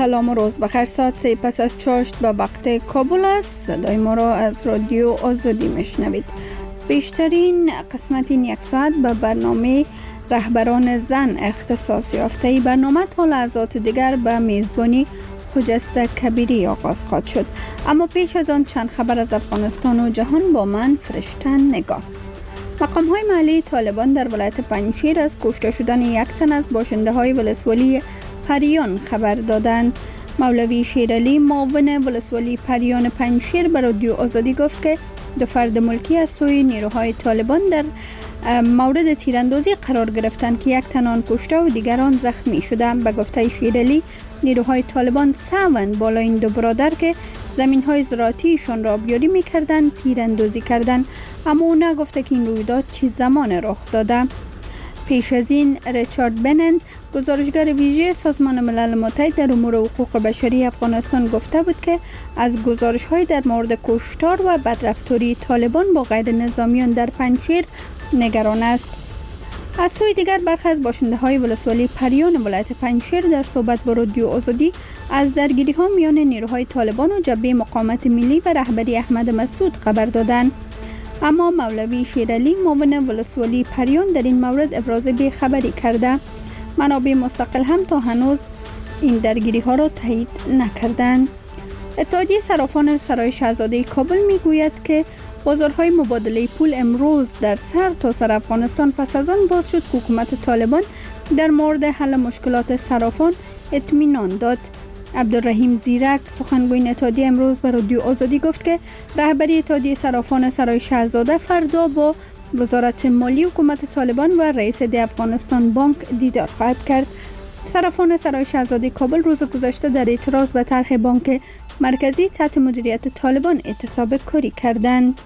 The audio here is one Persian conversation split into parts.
سلام و روز بخیر. ساعت 3 پس از چاشت به وقت کابل است. صدای ما را از رادیو آزادی میشنوید. بیشترین قسمت این یک ساعت به برنامه رهبران زن اختصاص یافته. ای برنامه تا لحظات دیگر به میزبانی خجسته کبیری آغاز خواهد شد. اما پیش از آن چند خبر از افغانستان و جهان با من فرشته نگاه. مقام های محلی طالبان در ولایت پنجشیر از کشته شدن یک تن از باشنده های ولسوالی پریان خبر دادند. مولوی شیرعلی معاون ولسوالی پریان پنجشیر به رادیو آزادی گفت که دو فرد ملکی از سوی نیروهای طالبان در مورد تیراندازی قرار گرفتند که یک تن آن کشته و دیگران زخمی شدند. به گفته شیرعلی نیروهای طالبان سوند بالا این دو برادر که زمین‌های زراعتیشان را آبیاری می‌کردند تیراندازی کردند، اما او نگفته که این رویداد چه زمان رخ داده. پیش از این ریچارد بنند گزارشگر ویژه سازمان ملل متحد در امور حقوق بشری افغانستان گفته بود که از گزارش‌های در مورد کشتار و بدرفتاری طالبان با غیر نظامیان در پنجشیر نگران است. از سوی دیگر برخی از باشنده‌های ولسوالی پریان ولایت پنجشیر در صحبت با رادیو آزادی از درگیری‌ها میان نیروهای طالبان و جبهه مقاومت ملی و رهبری احمد مسعود خبر دادند. اما مولوی شیرعلی معاون ولسوالی پریان در این مورد ابراز بی‌خبری کرده. منابع مستقل هم تا هنوز این درگیری‌ها را تایید نکردند. اتحادیه صرافان سرای شاهزاده کابل میگوید که بازارهای مبادله پول امروز در سرتاسر افغانستان پس از آن باز شد که حکومت طالبان در مورد حل مشکلات صرافان اطمینان داد. عبدالرحیم زیرک سخنگوی اتحادیه امروز به رادیو آزادی گفت که رهبری اتحادیه صرافان سرای شاهزاده فردا با وزارت مالی حکومت طالبان و رئیس دی افغانستان بانک دیدار خواهد کرد. صرافان سرای شاهزاده کابل روز گذشته در اعتراض به طرح بانک مرکزی تحت مدیریت طالبان اعتصاب کاری کردند.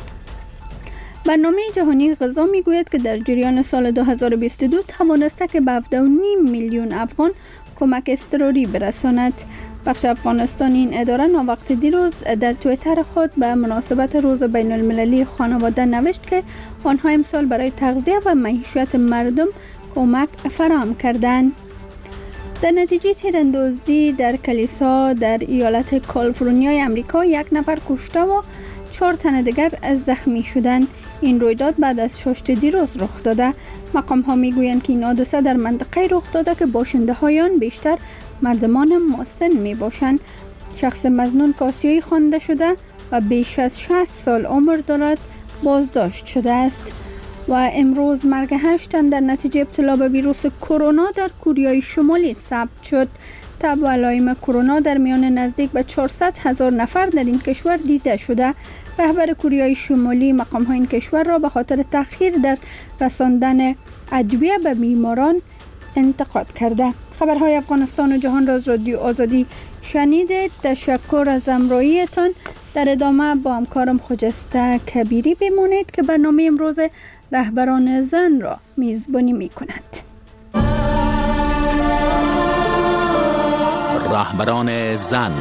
برنامه جهانی غذا میگوید که در جریان سال 2022 توانسته که به 7.5 میلیون افغان کمک اضطراری برساند. بخش افغانستان این اداره ناوقت دیروز در توییتر خود به مناسبت روز بین المللی خانواده نوشت که آنها امسال برای تغذیه و معیشت مردم کمک فراهم کردند. در نتیجه تیراندازی در کلیسا در ایالت کالیفرنیا امریکا یک نفر کشته و 4 تن دیگر زخمی شدند. این رویداد بعد از شاشت دیروز رخ داده. مقام ها میگویند که این حادثه در منطقه رخ داده که باشنده هایان بیشتر مردمان مسن می باشند. شخص مظنون که آسیایی خوانده شده و بیش از 60 سال عمر دارد بازداشت شده است. و امروز مرگ 8 تن در نتیجه ابتلا به ویروس کرونا در کره شمالی ثبت شد. تب و علائم کرونا در میان نزدیک به 400,000 نفر در این کشور دیده شده. رهبر کره شمالی مقام‌های این کشور را به خاطر تأخیر در رساندن ادویه به بیماران انتقاد کرده. خبرهای افغانستان و جهان را از رادیو آزادی شنیدید. تشکر از همراهیتان. در ادامه با همکارم خجسته کبیری بمانید که برنامه امروز رهبران زن را میزبانی می‌کند. رهبران زن.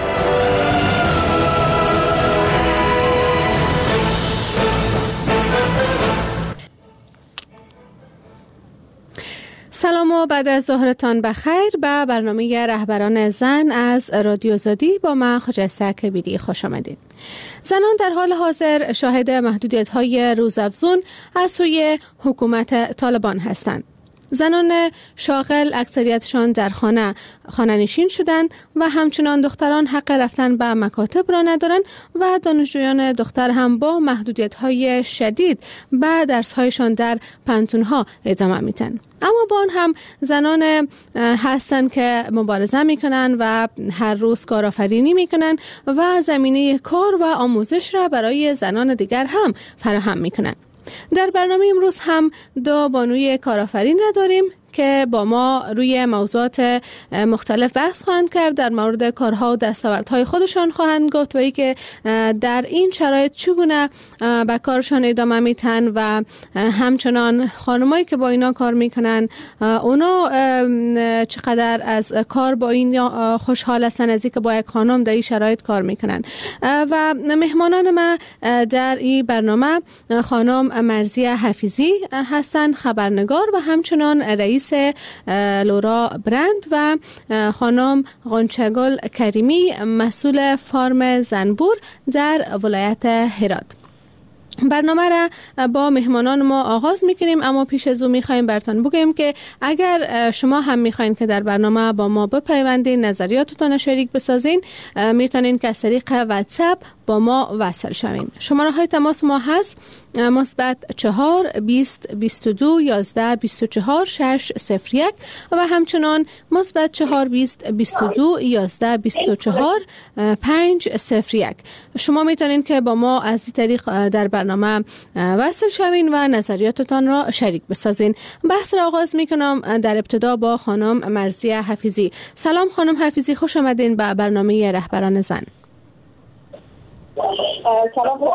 سلام و بعد از ظهرتان بخیر به برنامه رهبران زن از رادیو آزادی با من خجسته کبیری خوش آمدید. زنان در حال حاضر شاهد محدودیت‌های روزافزون از سوی حکومت طالبان هستند. زنان شاغل اکثریتشان در خانه نشین شدند و همچنان دختران حق رفتن به مکاتب را ندارند و دانشجویان دختر هم با محدودیت‌های شدید به درس‌هایشان در پانتون‌ها ادامه میدن. اما با آن هم زنان هستند که مبارزه میکنن و هر روز کارآفرینی میکنن و زمینه کار و آموزش را برای زنان دیگر هم فراهم میکنن. در برنامه امروز هم 2 بانوی کارآفرین را داریم که با ما روی موضوعات مختلف بحث خواهند کرد. در مورد کارها و دستاوردهای خودشان خواهند گفت و ای که در این شرایط چگونه به کارشان ادامه میتن و همچنان خانمایی که با اینا کار میکنن اونا چقدر از کار با این خوشحال هستن از اینکه با یک خانم در این شرایط کار میکنن. و مهمانان ما در این برنامه خانم مرزیه حفیظی هستند، خبرنگار و همچنان رئیس رئیس لورا برند و خانم غنچه‌گل کریمی مسئول فارم زنبور در ولایت هرات. برنامه را با مهمانان ما آغاز میکنیم، اما پیش از او میخوایم براتون بگیم که اگر شما هم میخواین که در برنامه با ما بپیوندین، نظریاتتان شریک بسازین، میتونین که از طریق واتساپ با ما وصل شوین. شماره های تماس ما هست +4 20 22 11 24 601 و همچنان +4 20 22 11 24 501. شما میتونین که با ما از این طریق در برنامه وصل شوین و نظریاتتان را شریک بسازین. بحث را آغاز میکنم در ابتدا با خانم مرضیه حفیظی. سلام خانم حفیظی، خوش آمدین به برنامه رهبران زن. سلام.